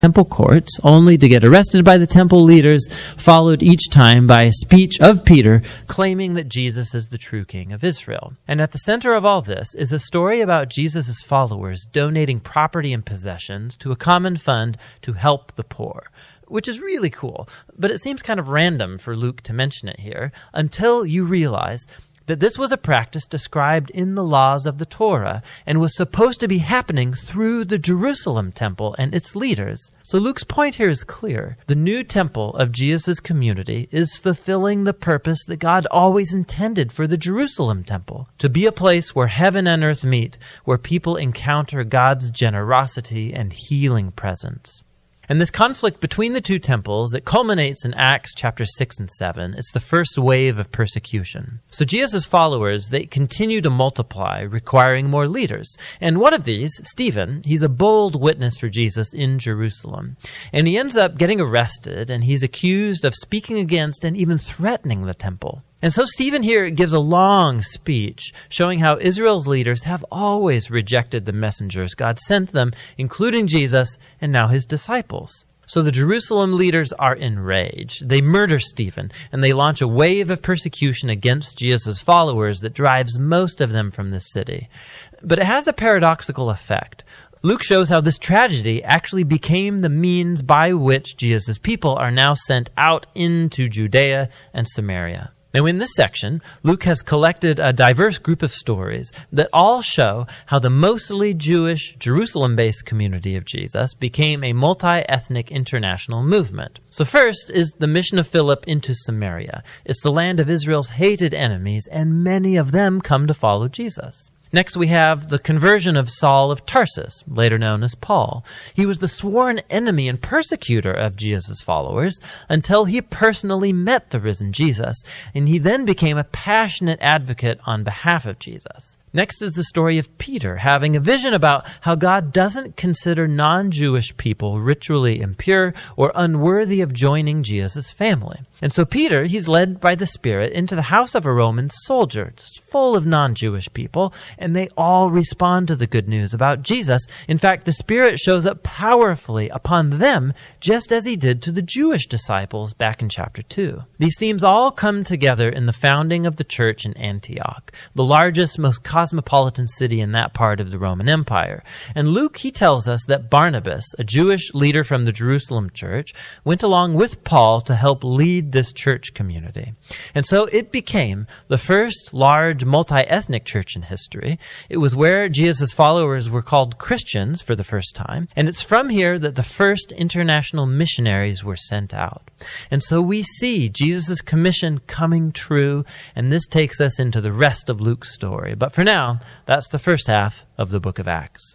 temple courts, only to get arrested by the temple leaders, followed each time by a speech of Peter claiming that Jesus is the true king of Israel. And at the center of all this is a story about Jesus' followers donating property and possessions to a common fund to help the poor, which is really cool, but it seems kind of random for Luke to mention it here until you realize that this was a practice described in the laws of the Torah and was supposed to be happening through the Jerusalem temple and its leaders. So Luke's point here is clear. The new temple of Jesus' community is fulfilling the purpose that God always intended for the Jerusalem temple, to be a place where heaven and earth meet, where people encounter God's generosity and healing presence. And this conflict between the two temples, it culminates in Acts chapter 6 and 7. It's the first wave of persecution. So Jesus' followers, they continue to multiply, requiring more leaders. And one of these, Stephen, he's a bold witness for Jesus in Jerusalem. And he ends up getting arrested, and he's accused of speaking against and even threatening the temple. And so Stephen here gives a long speech showing how Israel's leaders have always rejected the messengers God sent them, including Jesus and now his disciples. So the Jerusalem leaders are enraged. They murder Stephen, and they launch a wave of persecution against Jesus' followers that drives most of them from the city. But it has a paradoxical effect. Luke shows how this tragedy actually became the means by which Jesus' people are now sent out into Judea and Samaria. Now, in this section, Luke has collected a diverse group of stories that all show how the mostly Jewish, Jerusalem-based community of Jesus became a multi-ethnic international movement. So first is the mission of Philip into Samaria. It's the land of Israel's hated enemies, and many of them come to follow Jesus. Next, we have the conversion of Saul of Tarsus, later known as Paul. He was the sworn enemy and persecutor of Jesus' followers until he personally met the risen Jesus, and he then became a passionate advocate on behalf of Jesus. Next is the story of Peter having a vision about how God doesn't consider non-Jewish people ritually impure or unworthy of joining Jesus' family. And so Peter, he's led by the Spirit into the house of a Roman soldier, just full of non-Jewish people, and they all respond to the good news about Jesus. In fact, the Spirit shows up powerfully upon them, just as he did to the Jewish disciples back in chapter 2. These themes all come together in the founding of the church in Antioch, the largest, most cosmopolitan city in that part of the Roman Empire. And Luke, he tells us that Barnabas, a Jewish leader from the Jerusalem church, went along with Paul to help lead this church community. And so it became the first large multi-ethnic church in history. It was where Jesus' followers were called Christians for the first time. And it's from here that the first international missionaries were sent out. And so we see Jesus' commission coming true, and this takes us into the rest of Luke's story. But for now, that's the first half of the book of Acts.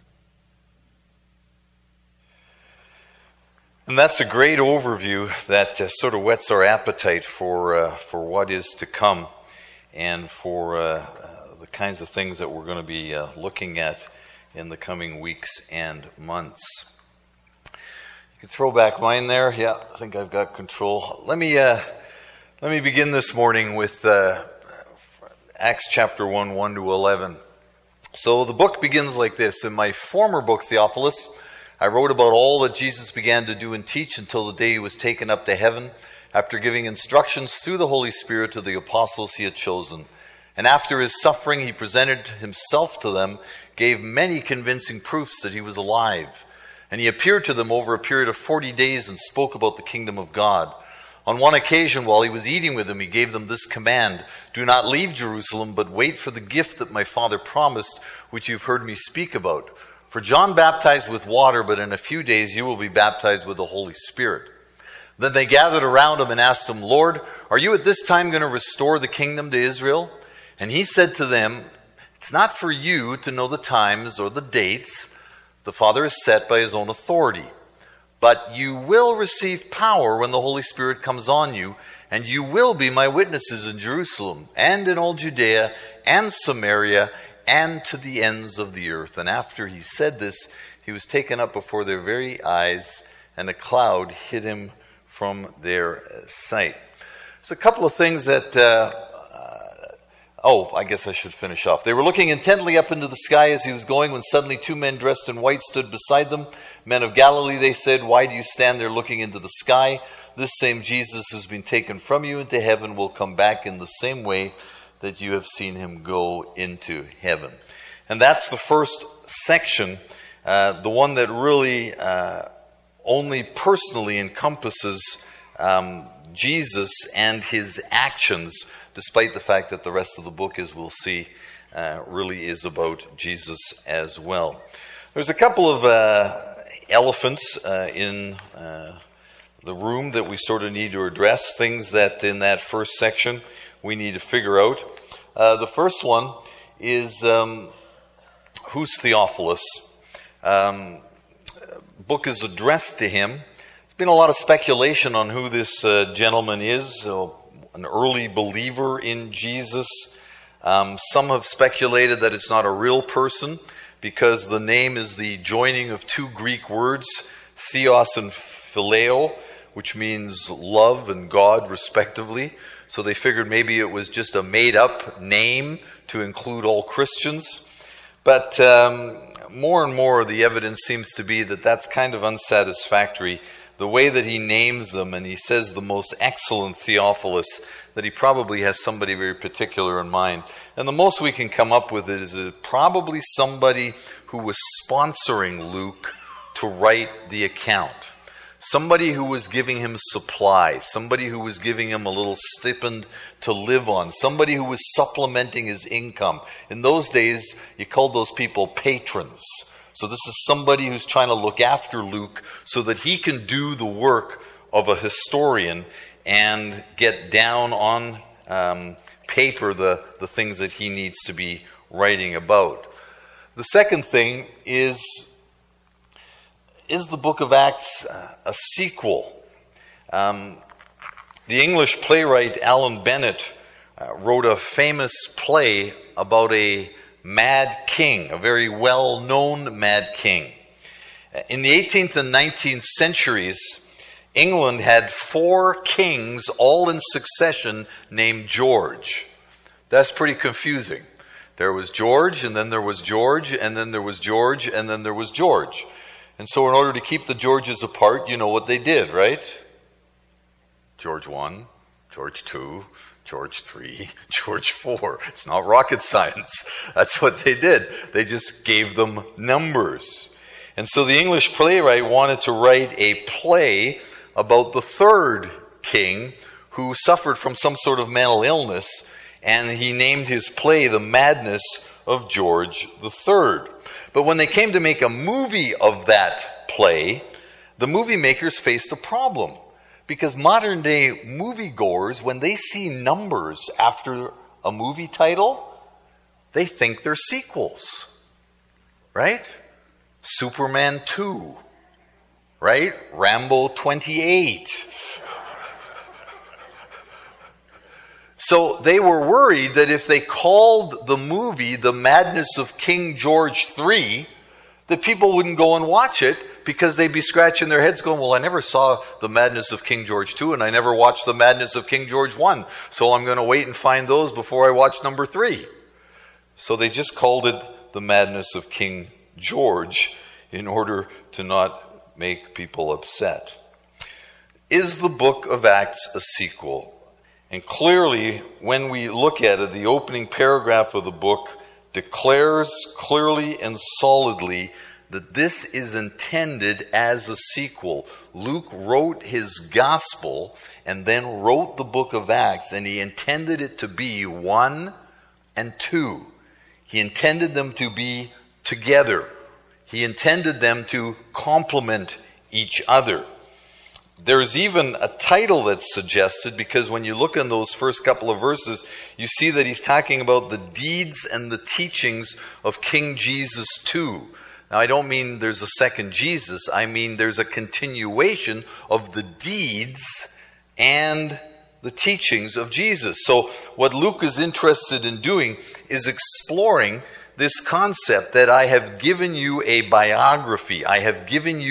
And that's a great overview that sort of whets our appetite for what is to come and for the kinds of things that we're going to be looking at in the coming weeks and months. You can throw back mine there. Yeah, I think I've got control. Let me begin this morning with Acts chapter 1, 1 to 11. So the book begins like this. In my former book, Theophilus, I wrote about all that Jesus began to do and teach until the day he was taken up to heaven, after giving instructions through the Holy Spirit to the apostles he had chosen. And after his suffering, he presented himself to them, gave many convincing proofs that he was alive. And he appeared to them over a period of 40 days and spoke about the kingdom of God. On one occasion, while he was eating with them, he gave them this command: "Do not leave Jerusalem, but wait for the gift that my Father promised, which you've heard me speak about. For John baptized with water, but in a few days you will be baptized with the Holy Spirit." Then they gathered around him and asked him, "Lord, are you at this time going to restore the kingdom to Israel?" And he said to them, "It's not for you to know the times or the dates the Father has set by his own authority. But you will receive power when the Holy Spirit comes on you, and you will be my witnesses in Jerusalem and in all Judea and Samaria and to the ends of the earth." And after he said this, he was taken up before their very eyes, and a cloud hid him from their sight. There's a couple of things that Oh, I guess I should finish off. They were looking intently up into the sky as he was going, when suddenly 2 men dressed in white stood beside them. Men of Galilee, they said, why do you stand there looking into the sky? This same Jesus has been taken from you into heaven will come back in the same way that you have seen him go into heaven. And that's the first section, the one that really only personally encompasses Jesus and his actions, despite the fact that the rest of the book, as we'll see, really is about Jesus as well. There's a couple of elephants in the room that we sort of need to address, things that in that first section we need to figure out. The first one is who's Theophilus? Book is addressed to him. There's been a lot of speculation on who this gentleman is. An early believer in Jesus. Some have speculated that it's not a real person because the name is the joining of 2 Greek words, theos and phileo, which means love and God respectively. So they figured maybe it was just a made-up name to include all Christians. But more and more the evidence seems to be that that's kind of unsatisfactory. The way that he names them, and he says the most excellent Theophilus, that he probably has somebody very particular in mind. And the most we can come up with is probably somebody who was sponsoring Luke to write the account. Somebody who was giving him supply, somebody who was giving him a little stipend to live on, somebody who was supplementing his income. In those days, you called those people patrons. So this is somebody who's trying to look after Luke so that he can do the work of a historian and get down on paper the things that he needs to be writing about. The second thing is the book of Acts a sequel? The English playwright Alan Bennett wrote a famous play about a mad king, a very well-known mad king. In the 18th and 19th centuries, England had 4 kings all in succession named George. That's pretty confusing. There was George, and then there was George, and then there was George, and then there was George. And so in order to keep the Georges apart, you know what they did, right? George 1, George 2, George 3, George 4. It's not rocket science. That's what they did. They just gave them numbers. And so the English playwright wanted to write a play about the 3rd king who suffered from some sort of mental illness, and he named his play The Madness of George III. But when they came to make a movie of that play, the movie makers faced a problem. Because modern day moviegoers, when they see numbers after a movie title, they think they're sequels. Right? Superman 2. Right? Rambo 28. So they were worried that if they called the movie The Madness of King George III, that people wouldn't go and watch it because they'd be scratching their heads going, well, I never saw The Madness of King George II and I never watched The Madness of King George I, so I'm going to wait and find those before I watch number 3. So they just called it The Madness of King George in order to not make people upset. Is the book of Acts a sequel? And clearly, when we look at it, the opening paragraph of the book declares clearly and solidly that this is intended as a sequel. Luke wrote his gospel and then wrote the book of Acts, and he intended it to be 1 and 2. He intended them to be together. He intended them to complement each other. There's even a title that's suggested, because when you look in those first couple of verses, you see that he's talking about the deeds and the teachings of King Jesus II. Now, I don't mean there's a second Jesus. I mean there's a continuation of the deeds and the teachings of Jesus. So what Luke is interested in doing is exploring this concept that I have given you a biography. I have given you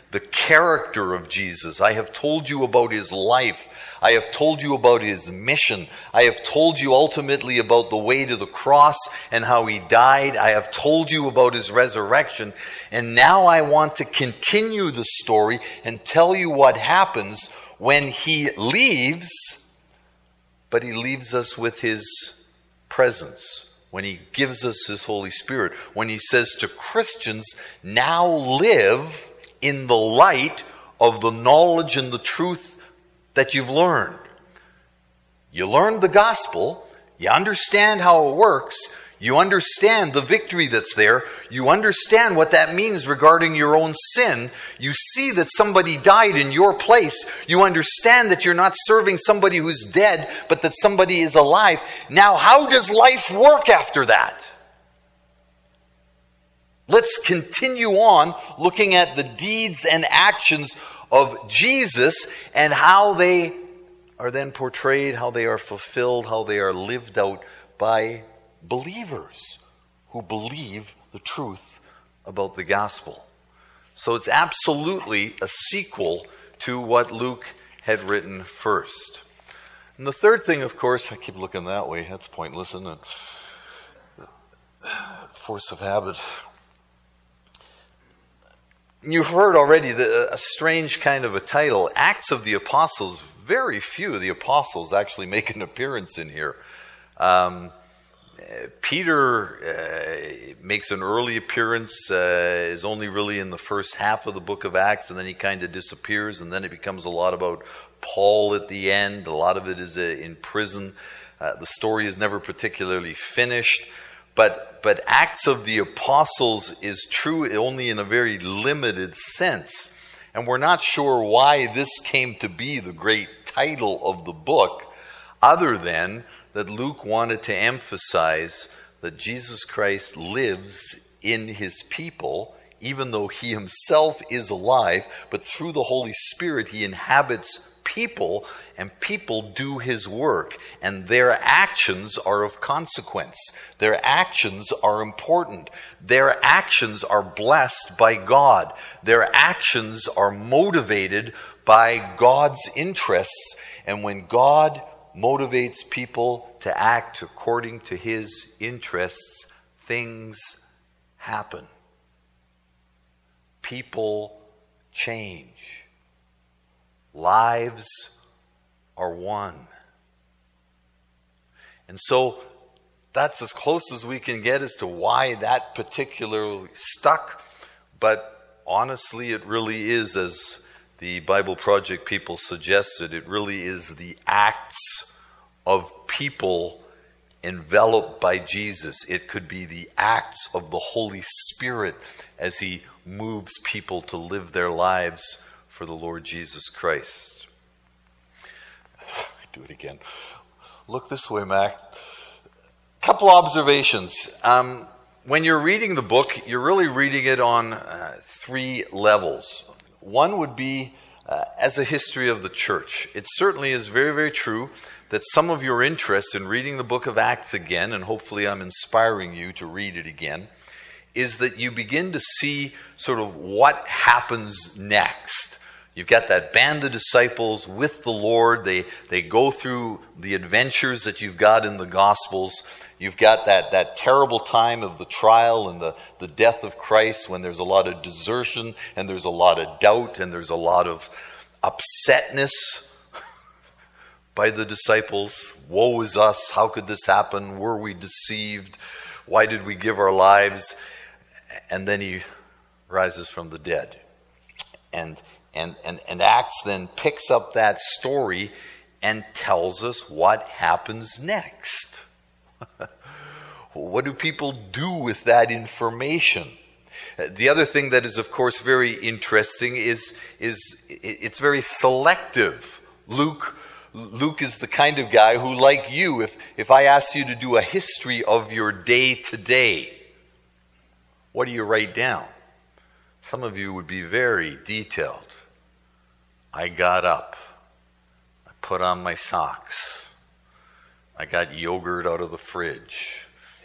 the character of Jesus. I have told you about his life. I have told you about his mission. I have told you ultimately about the way to the cross and how he died. I have told you about his resurrection. And now I want to continue the story and tell you what happens when he leaves, but he leaves us with his presence. When he gives us his Holy Spirit. When he says to Christians, now live in the light of the knowledge and the truth that you've learned. You learned the gospel. You understand how it works. You understand the victory that's there. You understand what that means regarding your own sin. You see that somebody died in your place. You understand that you're not serving somebody who's dead, but that somebody is alive. Now, how does life work after that? Let's continue on looking at the deeds and actions of Jesus and how they are then portrayed, how they are fulfilled, how they are lived out by believers who believe the truth about the gospel. So it's absolutely a sequel to what Luke had written first. And the third thing, of course, I keep looking that way. That's pointless, isn't it? Force of habit. You've heard already a strange kind of a title, Acts of the Apostles. Very few of the apostles actually make an appearance in here. Peter makes an early appearance, is only really in the first half of the book of Acts, and then he kind of disappears, and then it becomes a lot about Paul at the end. A lot of it is in prison. The story is never particularly finished. But Acts of the Apostles is true only in a very limited sense. And we're not sure why this came to be the great title of the book, other than that Luke wanted to emphasize that Jesus Christ lives in his people, even though he himself is alive, but through the Holy Spirit he inhabits people, and people do his work, and their actions are of consequence. Their actions are important. Their actions are blessed by God. Their actions are motivated by God's interests, and when God motivates people to act according to his interests, things happen. People change. Lives are won. And so that's as close as we can get as to why that particularly stuck. But honestly, it really is, as the Bible Project people suggested, it really is the acts of people enveloped by Jesus. It could be the acts of the Holy Spirit as he moves people to live their lives for the Lord Jesus Christ. Do it again. Look this way, Mac. Couple observations. When you're reading the book, you're really reading it on three levels. One would be as a history of the church. It certainly is very, very true that some of your interest in reading the book of Acts again, and hopefully I'm inspiring you to read it again, is that you begin to see sort of what happens next. You've got that band of disciples with the Lord. They go through the adventures that you've got in the Gospels. You've got that terrible time of the trial and the death of Christ, when there's a lot of desertion and there's a lot of doubt and there's a lot of upsetness by the disciples. Woe is us. How could this happen? Were we deceived? Why did we give our lives? And then he rises from the dead. And Acts then picks up that story and tells us what happens next. What do people do with that information? The other thing that is, of course, very interesting is it's very selective. Luke is the kind of guy who, like you, if I ask you to do a history of your day to day, what do you write down? Some of you would be very detailed. I got up. I put on my socks. I got yogurt out of the fridge.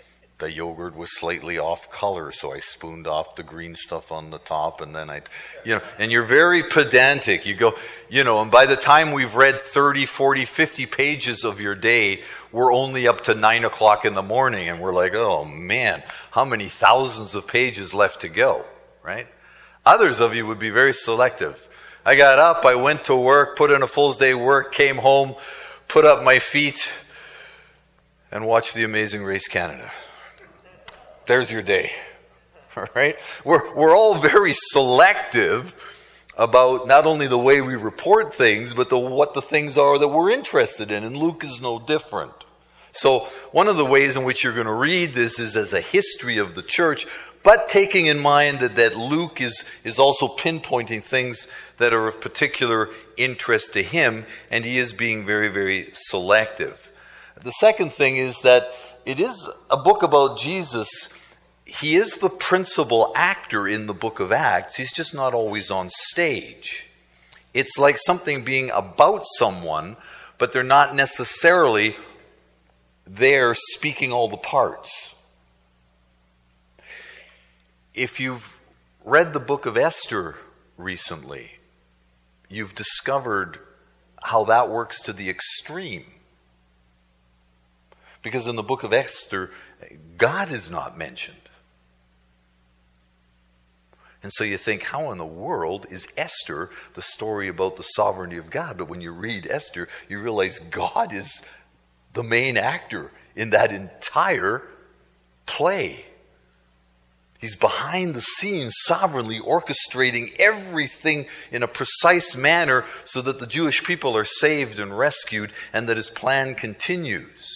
the yogurt was slightly off color, so I spooned off the green stuff on the top, and then and you're very pedantic. You go, and by the time we've read 30, 40, 50 pages of your day, we're only up to 9 o'clock in the morning, and we're like, oh man, how many thousands of pages left to go, right? Others of you would be very selective. I got up, I went to work, put in a full day's work, came home, put up my feet, and watched The Amazing Race Canada. There's your day, all right? We're all very selective about not only the way we report things, but what the things are that we're interested in, and Luke is no different. So one of the ways in which you're going to read this is as a history of the church, but taking in mind that Luke is also pinpointing things that are of particular interest to him, and he is being very, very selective. The second thing is that it is a book about Jesus. He is the principal actor in the book of Acts. He's just not always on stage. It's like something being about someone, but they're not necessarily there speaking all the parts. If you've read the book of Esther recently, you've discovered how that works to the extreme. Because in the book of Esther, God is not mentioned. And so you think, how in the world is Esther the story about the sovereignty of God? But when you read Esther, you realize God is the main actor in that entire play. He's behind the scenes, sovereignly orchestrating everything in a precise manner so that the Jewish people are saved and rescued, and that his plan continues.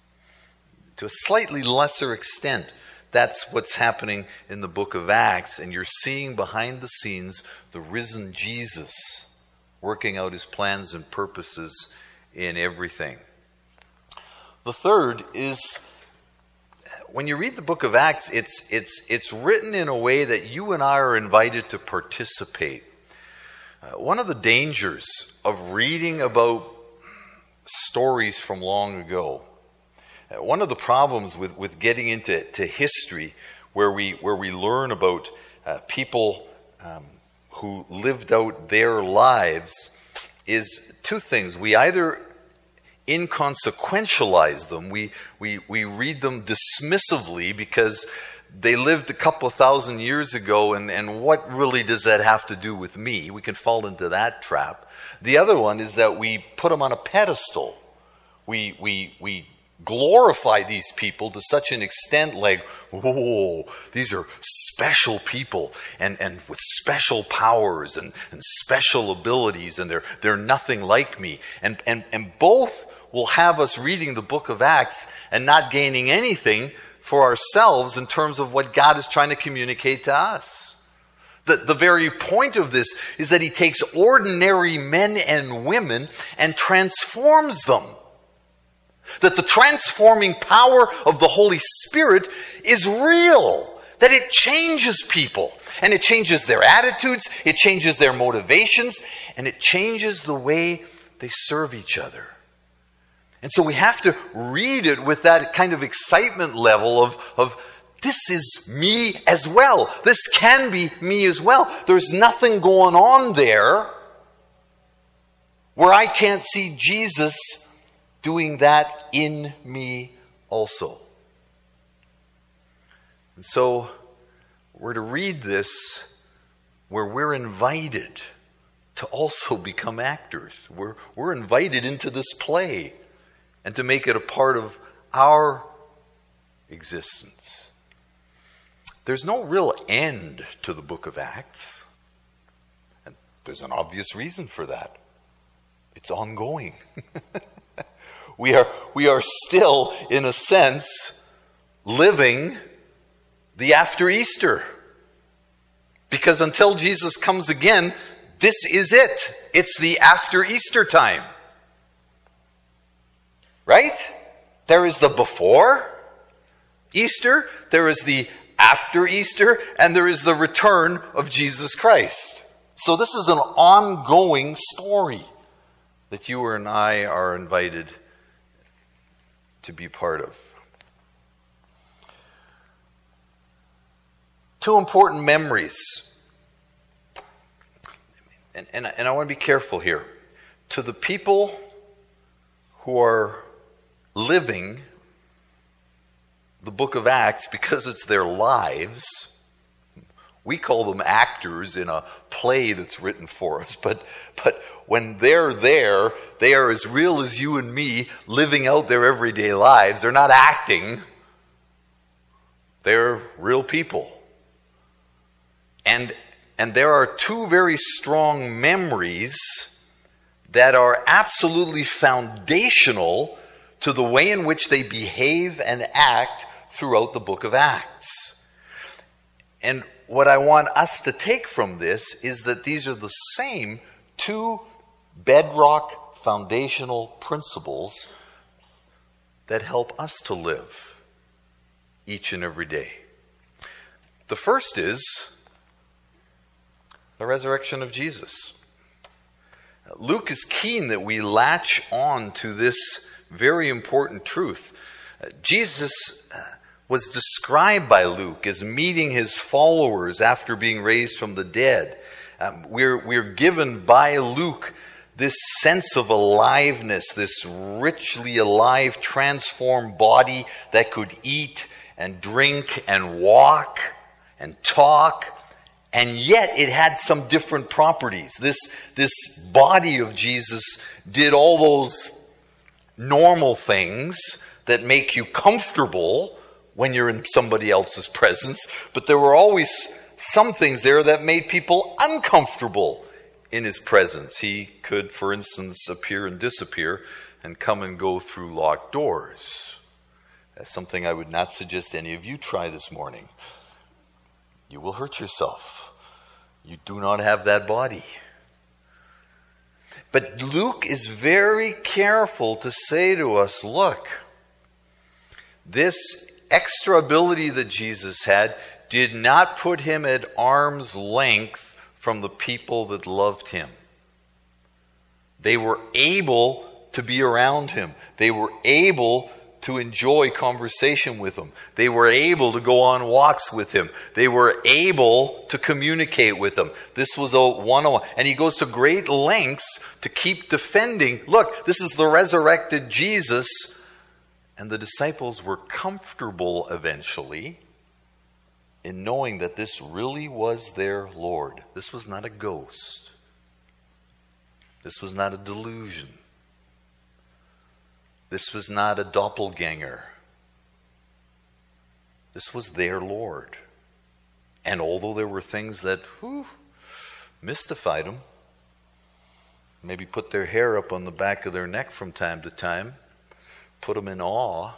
To a slightly lesser extent, that's what's happening in the book of Acts, and you're seeing behind the scenes the risen Jesus working out his plans and purposes in everything. The third is, when you read the book of Acts, it's written in a way that you and I are invited to participate. One of the dangers of reading about stories from long ago, one of the problems with getting into history, where we learn about people who lived out their lives, is two things. We either inconsequentialize them. We read them dismissively because they lived a couple of thousand years ago, and what really does that have to do with me? We can fall into that trap. The other one is that we put them on a pedestal. We glorify these people to such an extent, like, oh, these are special people and with special powers and special abilities, and they're nothing like me. And both will have us reading the book of Acts and not gaining anything for ourselves in terms of what God is trying to communicate to us. The very point of this is that he takes ordinary men and women and transforms them. That the transforming power of the Holy Spirit is real. That it changes people. And it changes their attitudes. It changes their motivations. And it changes the way they serve each other. And so we have to read it with that kind of excitement level of this is me as well. This can be me as well. There's nothing going on there where I can't see Jesus doing that in me also. And so we're to read this where we're invited to also become actors. We're invited into this play and to make it a part of our existence. There's no real end to the book of Acts. And there's an obvious reason for that. It's ongoing. We are still, in a sense, living the after Easter. Because until Jesus comes again, this is it. It's the after Easter time. Right? There is the before Easter, there is the after Easter, and there is the return of Jesus Christ. So this is an ongoing story that you and I are invited to be part of. two important memories. And I want to be careful here. To the people who are living the book of Acts because it's their lives, we call them actors in a play that's written for us. But when they're there, they are as real as you and me living out their everyday lives. They're not acting. They're real people. And there are two very strong memories that are absolutely foundational to the way in which they behave and act throughout the book of Acts. And what I want us to take from this is that these are the same two bedrock foundational principles that help us to live each and every day. The first is the resurrection of Jesus. Luke is keen that we latch on to this very important truth. Jesus was described by Luke as meeting his followers after being raised from the dead. We're given by Luke this sense of aliveness, this richly alive, transformed body that could eat and drink and walk and talk, and yet it had some different properties. This body of Jesus did all those normal things that make you comfortable when you're in somebody else's presence, but there were always some things there that made people uncomfortable in his presence. He could, for instance, appear and disappear and come and go through locked doors. That's something I would not suggest any of you try this morning. You will hurt yourself. You do not have that body. But Luke is very careful to say to us, look, this extra ability that Jesus had did not put him at arm's length from the people that loved him. They were able to be around him. They were able to enjoy conversation with him. They were able to go on walks with him. They were able to communicate with him. This was a one-on-one. And he goes to great lengths to keep defending, look, this is the resurrected Jesus. And the disciples were comfortable eventually in knowing that this really was their Lord. This was not a ghost. This was not a delusion. This was not a doppelganger. This was their Lord. And although there were things that mystified them, maybe put their hair up on the back of their neck from time to time, put them in awe,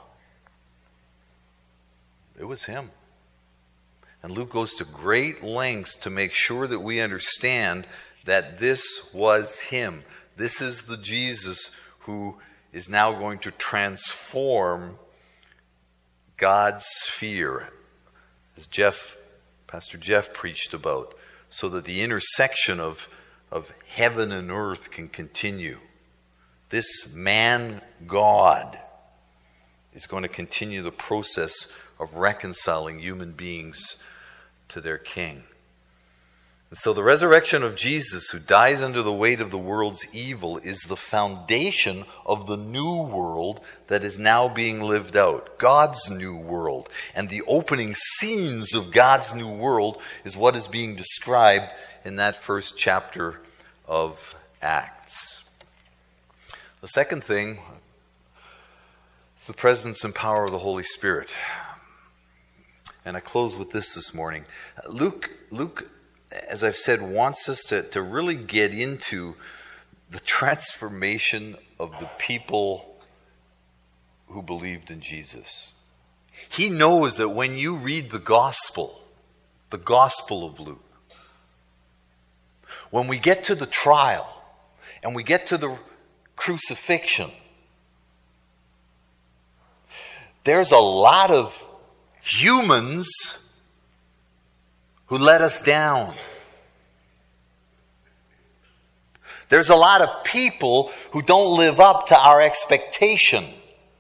it was him. And Luke goes to great lengths to make sure that we understand that this was him. This is the Jesus who is now going to transform God's sphere, as Pastor Jeff preached about, so that the intersection of heaven and earth can continue. This man God is going to continue the process of reconciling human beings to their King. And so the resurrection of Jesus, who dies under the weight of the world's evil, is the foundation of the new world that is now being lived out. God's new world. And the opening scenes of God's new world is what is being described in that first chapter of Acts. The second thing is the presence and power of the Holy Spirit. And I close with this morning. Luke, as I've said, wants us to really get into the transformation of the people who believed in Jesus. He knows that when you read the Gospel of Luke, when we get to the trial and we get to the crucifixion, there's a lot of humans who let us down. There's a lot of people who don't live up to our expectation.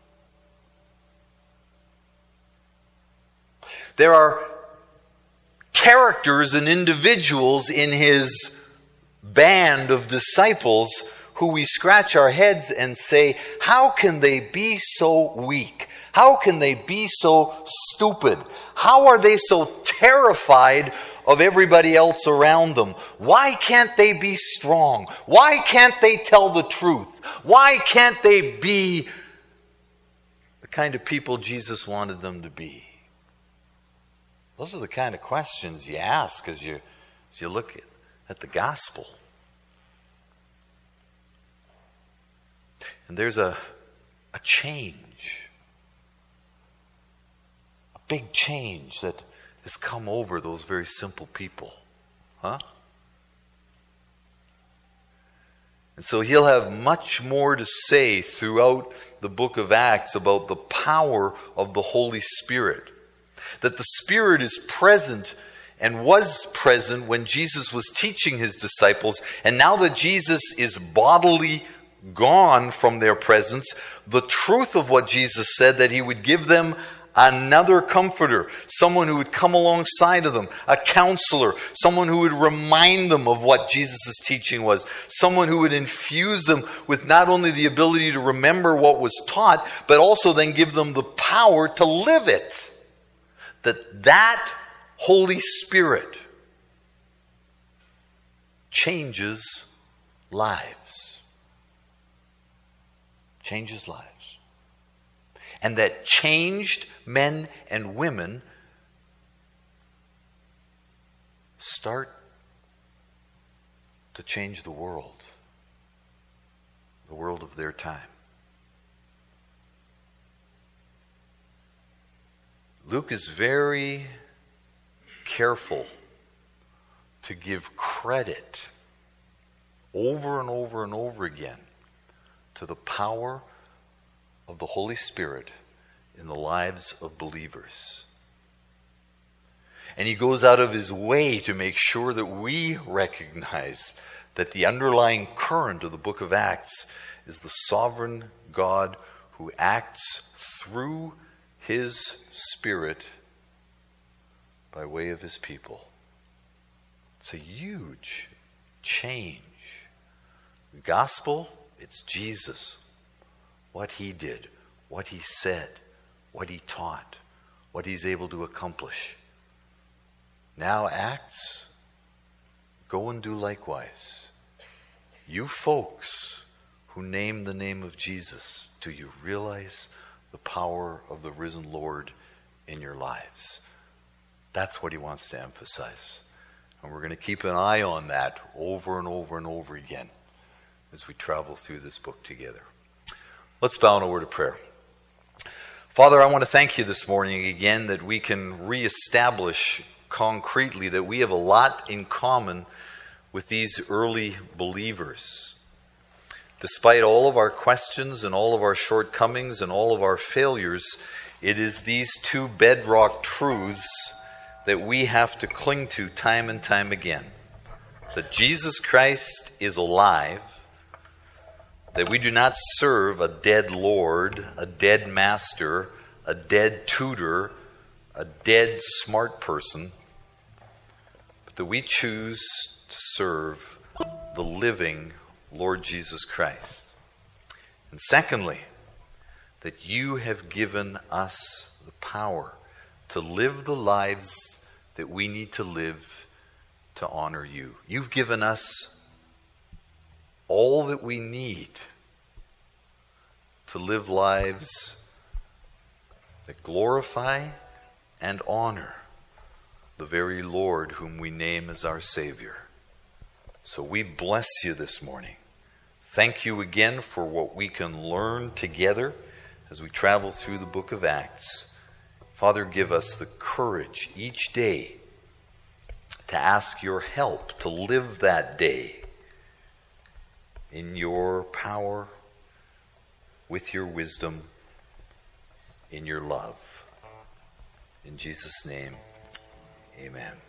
There are characters and individuals in his band of disciples who we scratch our heads and say, how can they be so weak? How can they be so stupid? How are they so terrified of everybody else around them? Why can't they be strong? Why can't they tell the truth? Why can't they be the kind of people Jesus wanted them to be? Those are the kind of questions you ask as you look at the gospel. And there's a change, a big change that has come over those very simple people. And so he'll have much more to say throughout the book of Acts about the power of the Holy Spirit. That the Spirit is present and was present when Jesus was teaching his disciples. And now that Jesus is bodily gone from their presence, the truth of what Jesus said, that he would give them another comforter, someone who would come alongside of them, a counselor, someone who would remind them of what Jesus' teaching was, someone who would infuse them with not only the ability to remember what was taught, but also then give them the power to live it. That Holy Spirit changes lives. Changes lives. And that changed men and women start to change the world of their time. Luke is very careful to give credit over and over and over again to the power of the Holy Spirit in the lives of believers. And he goes out of his way to make sure that we recognize that the underlying current of the book of Acts is the sovereign God who acts through his Spirit by way of his people. It's a huge change. The gospel, it's Jesus. What he did, what he said, what he taught, what he's able to accomplish. Now Acts, go and do likewise. You folks who name the name of Jesus, do you realize the power of the risen Lord in your lives? That's what he wants to emphasize. And we're going to keep an eye on that over and over and over again as we travel through this book together. Let's bow in a word of prayer. Father, I want to thank you this morning again that we can reestablish concretely that we have a lot in common with these early believers. Despite all of our questions and all of our shortcomings and all of our failures, it is these two bedrock truths that we have to cling to time and time again. That Jesus Christ is alive, that we do not serve a dead Lord, a dead master, a dead tutor, a dead smart person, but that we choose to serve the living Lord Jesus Christ. And secondly, that you have given us the power to live the lives that we need to live to honor you. You've given us all that we need to live lives that glorify and honor the very Lord whom we name as our Savior. So we bless you this morning. Thank you again for what we can learn together as we travel through the book of Acts. Father, give us the courage each day to ask your help to live that day in your power, with your wisdom, in your love. In Jesus' name, amen.